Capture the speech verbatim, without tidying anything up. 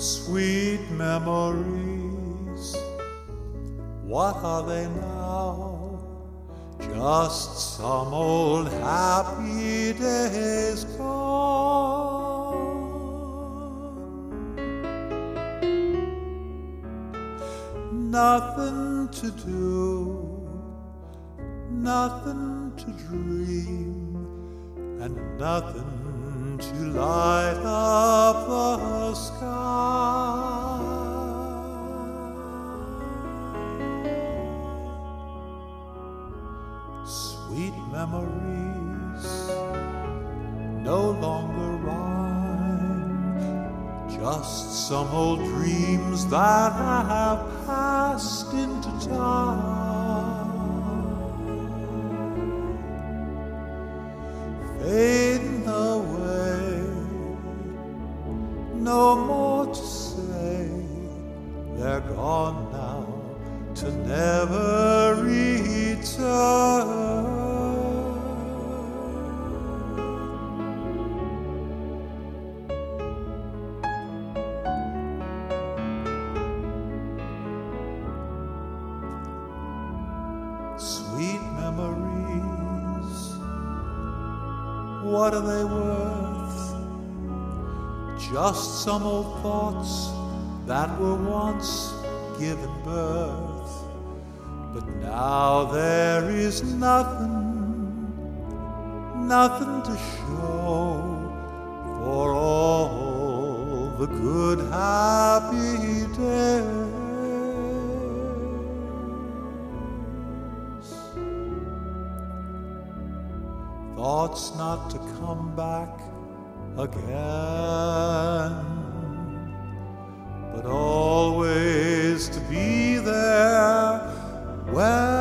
Sweet memories, what are they now? Just some old happy days gone. Nothing to do, nothing to dream, and nothing to light up the sky. Sweet memories no longer rhyme, just some old dreams that have passed into time, fading away, no more to say, they're gone now to never return. Sweet memories, what are they worth? Just some old thoughts that were once given birth, but now there is nothing, nothing to show for all the good happy days. Thoughts not to come back again, but always to be there when